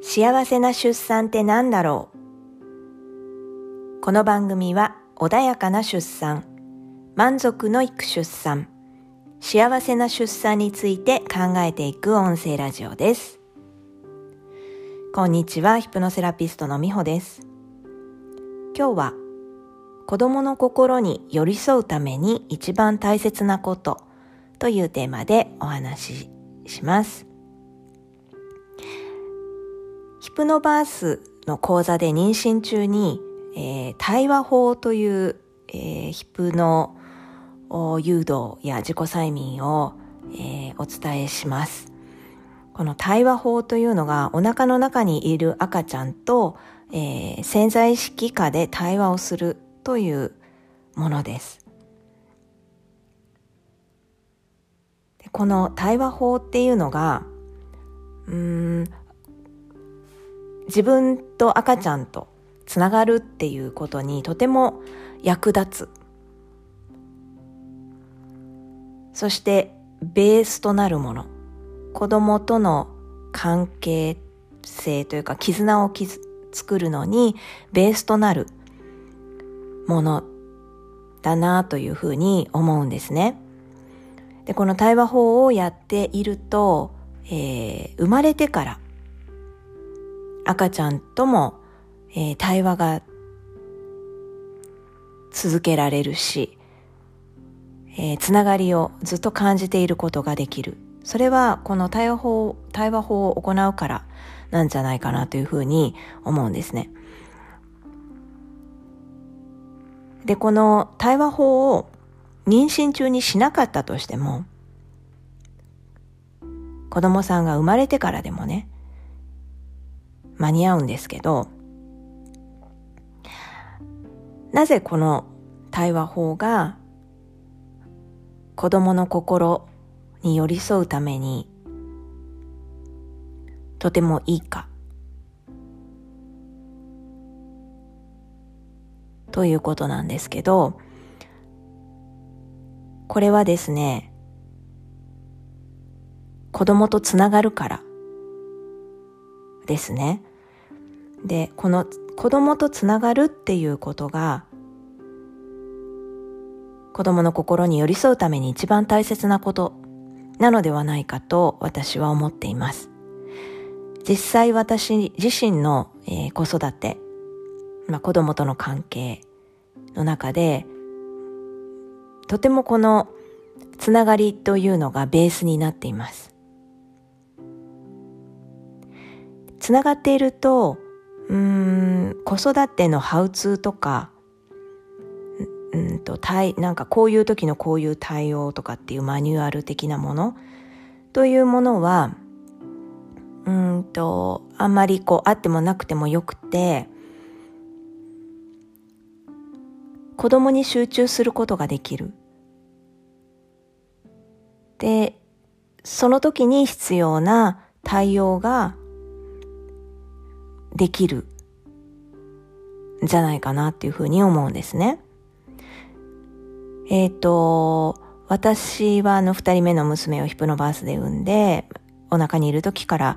幸せな出産って何だろう。この番組は穏やかな出産、満足のいく出産、幸せな出産について考えていく音声ラジオです。こんにちは、ヒプノセラピストのみほです。今日は子供の心に寄り添うために一番大切なことというテーマでお話しします。ヒプノバースの講座で妊娠中に、対話法という、ヒプノ誘導や自己催眠を、お伝えします。この対話法というのがお腹の中にいる赤ちゃんと、潜在意識下で対話をするというものです。でこの対話法っていうのが自分と赤ちゃんとつながるっていうことにとても役立つ。そしてベースとなるもの、子供との関係性というか絆を作るのにベースとなるものだなというふうに思うんですね。で、この対話法をやっていると、生まれてから赤ちゃんとも、対話が続けられるし、つながりをずっと感じていることができる。それはこの対話法を行うからなんじゃないかなというふうに思うんですね。で、この対話法を妊娠中にしなかったとしても、子供さんが生まれてからでもね、間に合うんですけど、なぜこの対話法が子供の心に寄り添うためにとてもいいかということなんですけど、これはですね、子供とつながるからですね。で、この子供とつながるっていうことが子供の心に寄り添うために一番大切なことなのではないかと私は思っています。実際私自身の、子育て、子供との関係の中でとてもこのつながりというのがベースになっています。つながっていると子育てのハウツーとかなんかこういう時のこういう対応とかっていうマニュアル的なものというものはあんまりあってもなくてもよくて、子供に集中することができる。で、その時に必要な対応ができるんじゃないかなっていうふうに思うんですね。私は2人目の娘をヒプノバースで産んで、お腹にいる時から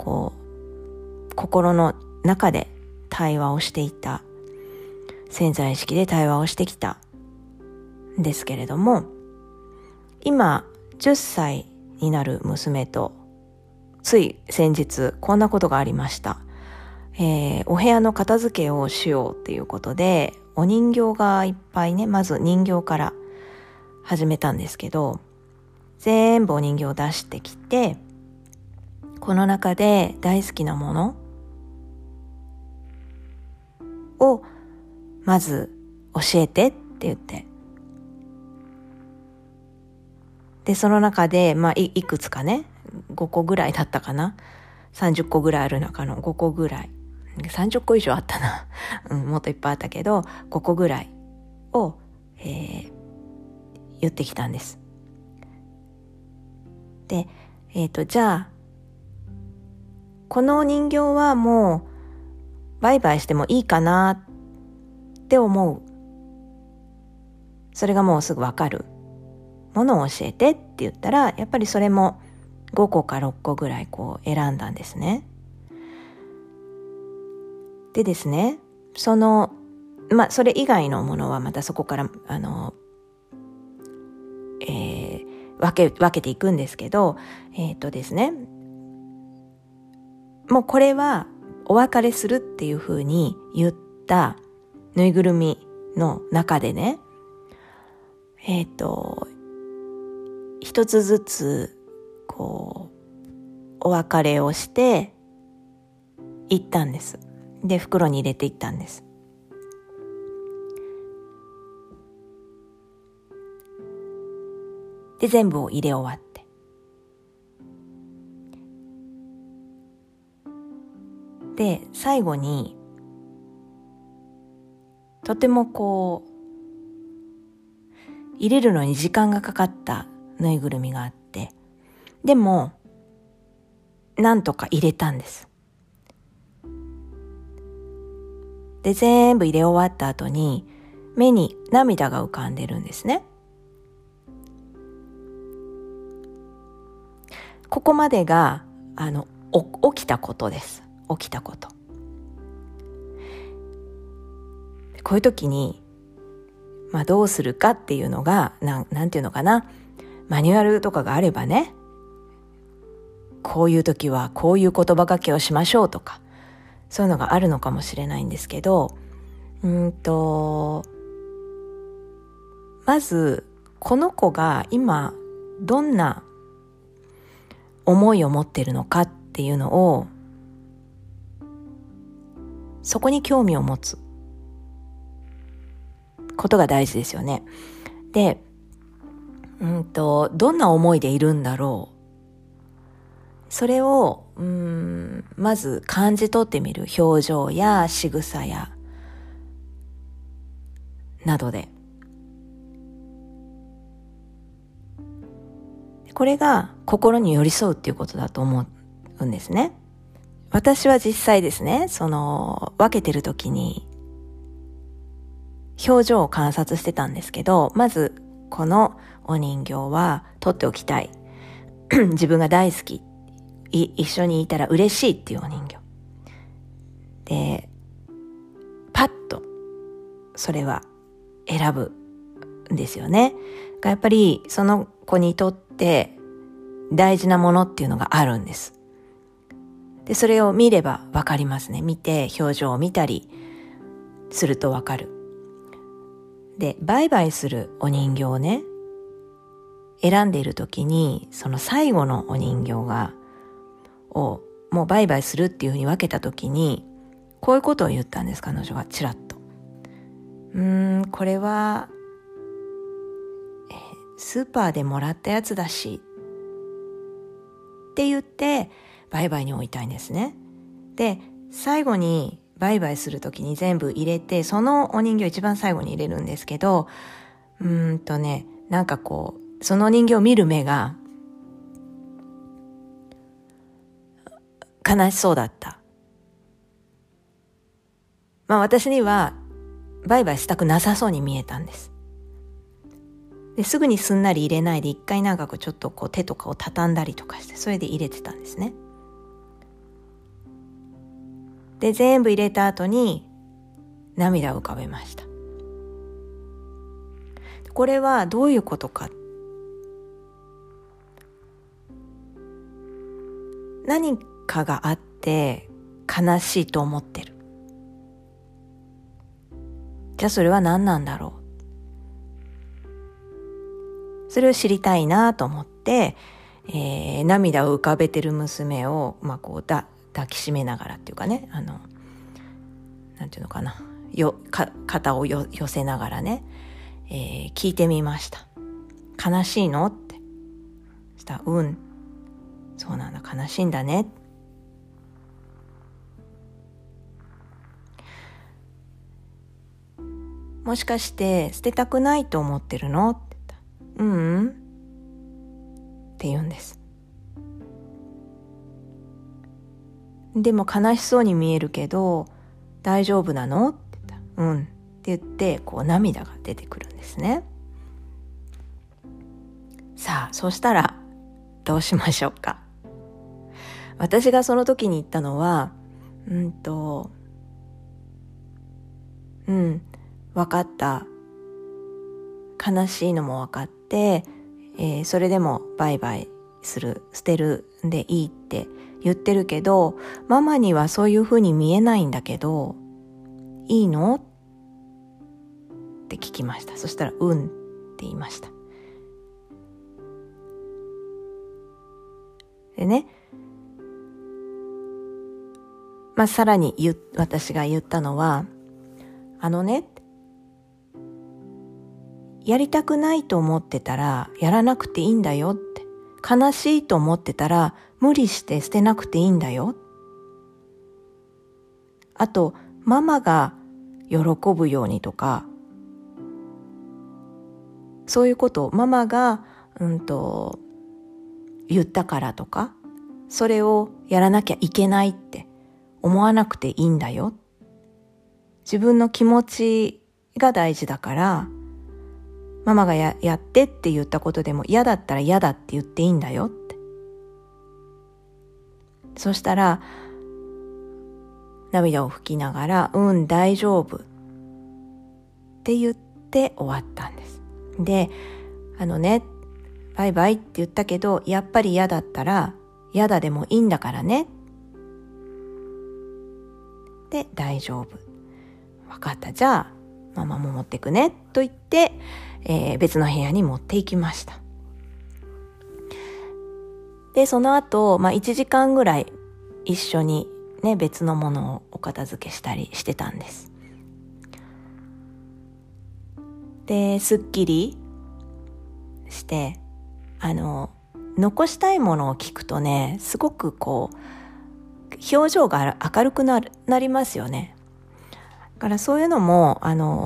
心の中で対話をしていた、潜在意識で対話をしてきたんですけれども、今10歳になる娘とつい先日こんなことがありました。お部屋の片付けをしようっていうことで、お人形がいっぱいね、まず人形から始めたんですけど、全部お人形を出してきて、この中で大好きなものをまず教えてって言って、でその中でいくつかね、5個ぐらいだったかな、30個ぐらいある中の5個ぐらい、30個以上あったなもっといっぱいあったけど5個ぐらいを、言ってきたんです。で、じゃあこの人形はもうバイバイしてもいいかなって思う。それがもうすぐわかるものを教えてって言ったら、やっぱりそれも5個か6個ぐらい選んだんですね。 でですね、それ以外のものはまたそこから分けていくんですけど、ですね、もうこれはお別れするっていう風に言ったぬいぐるみの中でね、一つずつこうお別れをしていったんです。で、袋に入れていったんです。で、全部を入れ終わって、で、最後にとてもこう入れるのに時間がかかったぬいぐるみがあって、でもなんとか入れたんです。で、全部入れ終わった後に目に涙が浮かんでるんですね。ここまでが起きたことです。起きたこと。こういう時にどうするかっていうのがなんていうのかな、マニュアルとかがあればね、こういう時はこういう言葉がけをしましょうとか、そういうのがあるのかもしれないんですけど、まずこの子が今どんな思いを持っているのかっていうのを、そこに興味を持つことが大事ですよね。で、どんな思いでいるんだろう。それをまず感じ取ってみる。表情や仕草やなどで。これが心に寄り添うっていうことだと思うんですね。私は実際ですね、分けてる時に表情を観察してたんですけど、まずこのお人形は取っておきたい。自分が大好き。一緒にいたら嬉しいっていうお人形。で、パッとそれは選ぶんですよね。やっぱりその子にとって大事なものっていうのがあるんです。で、それを見ればわかりますね。見て表情を見たりするとわかる。で、売買するお人形をね、選んでいるときに、その最後のお人形をもう売買するっていうふうに分けたときに、こういうことを言ったんです、彼女がちらっと。これは、スーパーでもらったやつだし、って言って、売買に置いたいんですね。で、最後に売買するときに全部入れて、そのお人形を一番最後に入れるんですけど、なんかこう、その人形を見る目が悲しそうだった。私には売買したくなさそうに見えたんです。ですぐにすんなり入れないで、一回なんかちょっとこう手とかを畳んだりとかして、それで入れてたんですね。で、全部入れた後に涙を浮かべました。これはどういうことか。何かがあって悲しいと思ってる。じゃあそれは何なんだろう。それを知りたいなと思って、涙を浮かべてる娘を、こう抱きしめながらっていうかね、なんていうのかな、肩を寄せながらね、聞いてみました。悲しいのって。そしたら、そうなんだ、悲しいんだね。もしかして捨てたくないと思ってるのって言った。って言うんです。でも悲しそうに見えるけど大丈夫なのって言った。って言ってこう涙が出てくるんですね。さあ、そうしたらどうしましょうか。私がその時に言ったのは、 分かった。悲しいのも分かって、それでもバイバイする、捨てるんでいいって言ってるけど、ママにはそういうふうに見えないんだけど、いいのって聞きました。そしたら、って言いました。でね、さらに私が言ったのは、やりたくないと思ってたらやらなくていいんだよって。悲しいと思ってたら無理して捨てなくていいんだよ。あと、ママが喜ぶようにとか、そういうことをママが、言ったからとか、それをやらなきゃいけないって思わなくていいんだよ。自分の気持ちが大事だから、ママがやってって言ったことでも嫌だったら嫌だって言っていいんだよって。そしたら、涙を拭きながら、大丈夫って言って終わったんです。で、バイバイって言ったけど、やっぱり嫌だったら、嫌だでもいいんだからね。で、大丈夫。わかった。じゃあ、ママも持ってくね。と言って、別の部屋に持って行きました。で、その後、1時間ぐらい一緒にね、別のものをお片付けしたりしてたんです。で、すっきりして、残したいものを聞くとね、すごく表情が明るくなりますよね。だからそういうのも、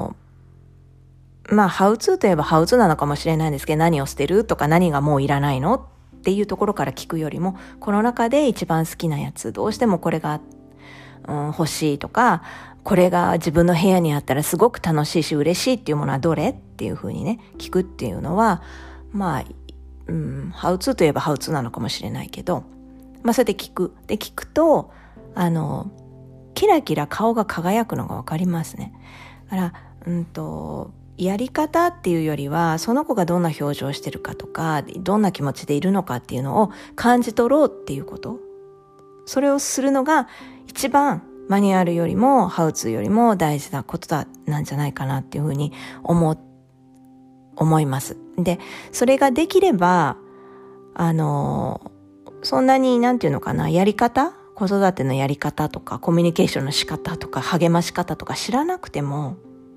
ハウツーといえばハウツーなのかもしれないんですけど、何を捨てるとか何がもういらないのっていうところから聞くよりも、この中で一番好きなやつ、どうしてもこれが、欲しいとか、これが自分の部屋にあったらすごく楽しいし嬉しいっていうものはどれっていうふうにね、聞くっていうのは、ハウツーといえばハウツーなのかもしれないけど、それで聞く。で、聞くと、キラキラ顔が輝くのがわかりますね。だから、やり方っていうよりは、その子がどんな表情してるかとか、どんな気持ちでいるのかっていうのを感じ取ろうっていうこと。それをするのが一番マニュアルよりもハウツーよりも大事なことなんじゃないかなっていうふうに思います。で、それができれば、そんなにやり方、子育てのやり方とかコミュニケーションの仕方とか励まし方とか知らなくても、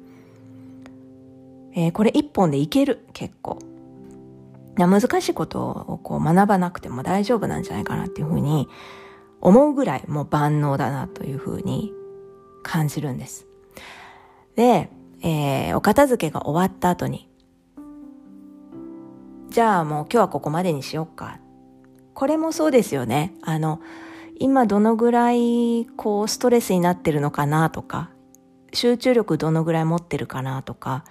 これ一本でいける、結構。難しいことを学ばなくても大丈夫なんじゃないかなっていうふうに思うぐらいもう万能だなというふうに感じるんです。で、お片付けが終わった後に、じゃあもう今日はここまでにしようか。これもそうですよね。今どのぐらいストレスになってるのかなとか、集中力どのぐらい持ってるかなとか、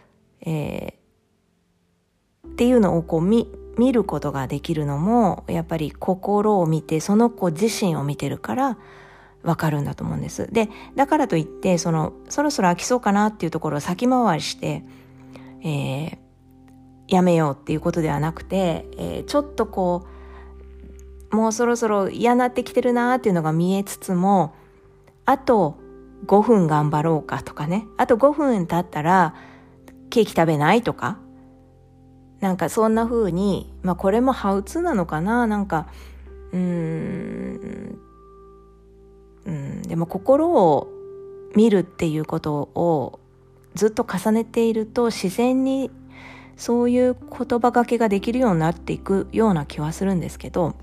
っていうのを見ることができるのも、やっぱり心を見て、その子自身を見てるからわかるんだと思うんです。で、だからといって、そろそろ飽きそうかなっていうところを先回りして、やめようっていうことではなくて、ちょっともうそろそろ嫌になってきてるなっていうのが見えつつも、あと5分頑張ろうかとかね、あと5分経ったらケーキ食べないとか、そんな風に、これもハウツーなのかな、でも心を見るっていうことをずっと重ねていると、自然にそういう言葉がけができるようになっていくような気はするんですけど、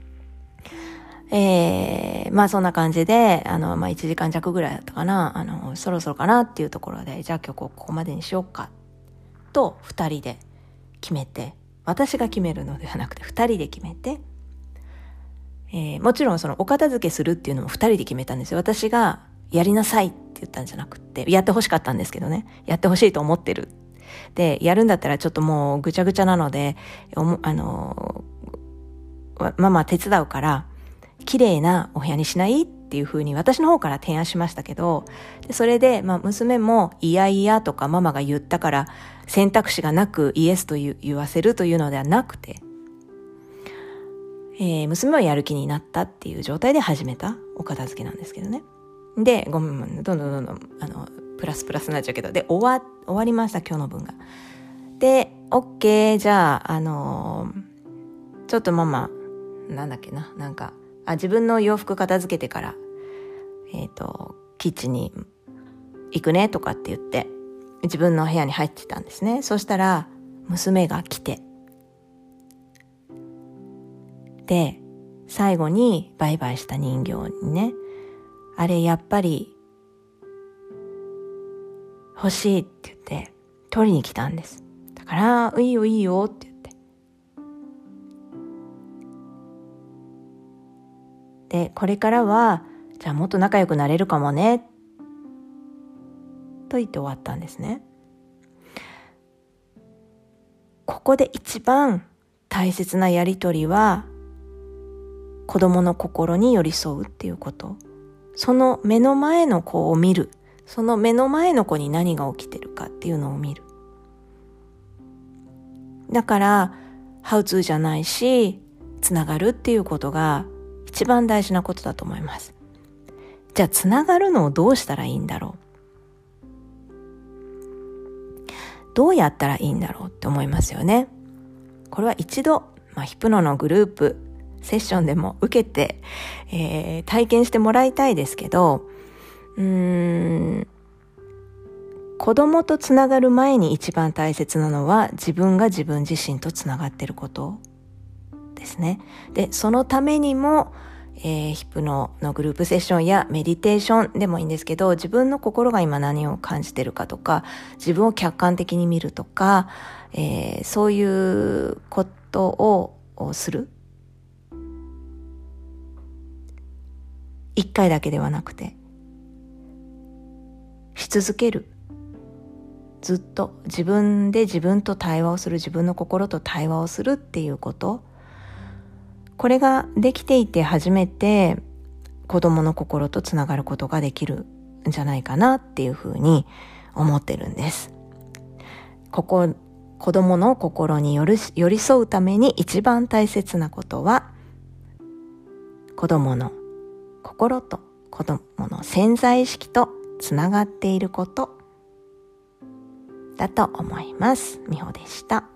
そんな感じで、1時間弱ぐらいだったかな、そろそろかなっていうところで、じゃあ今日ここまでにしようかと2人で決めて、私が決めるのではなくて2人で決めて、もちろんそのお片付けするっていうのも2人で決めたんですよ。私がやりなさいって言ったんじゃなくて、やってほしかったんですけどね、やってほしいと思ってる。で、やるんだったらちょっともうぐちゃぐちゃなので、ママ手伝うから綺麗なお部屋にしないってっていうふうに私の方から提案しましたけど、それで、娘もいやいやとかママが言ったから選択肢がなくイエスと言わせるというのではなくて、娘はやる気になったっていう状態で始めたお片付けなんですけどね。で、どんどんプラスになっちゃうけど、で、終わりました、今日の分が。で、OK、じゃあ、ちょっとママ、自分の洋服片付けてから、キッチンに行くねとかって言って、自分の部屋に入ってたんですね。そしたら、娘が来て、で、最後にバイバイした人形にね、あれやっぱり欲しいって言って取りに来たんです。だから、いいよいいよって言って。で、これからは、じゃあもっと仲良くなれるかもね、と言って終わったんですね。ここで一番大切なやりとりは、子供の心に寄り添うっていうこと。その目の前の子を見る。その目の前の子に何が起きてるかっていうのを見る。だから、ハウツーじゃないし、つながるっていうことが一番大事なことだと思います。じゃあ、つながるのをどうしたらいいんだろう。どうやったらいいんだろうって思いますよね。これは一度、ヒプノのグループ、セッションでも受けて、体験してもらいたいですけど、子供とつながる前に一番大切なのは自分が自分自身とつながっていることですね。で、そのためにも、ヒプノのグループセッションやメディテーションでもいいんですけど、自分の心が今何を感じてるかとか、自分を客観的に見るとか、そういうことをする。一回だけではなくて、し続ける。ずっと自分で自分と対話をする、自分の心と対話をするっていうこと。これができていて初めて子供の心とつながることができるんじゃないかなっていうふうに思ってるんです。子供の心に寄り添うために一番大切なことは、子供の心と子供の潜在意識とつながっていることだと思います。みほでした。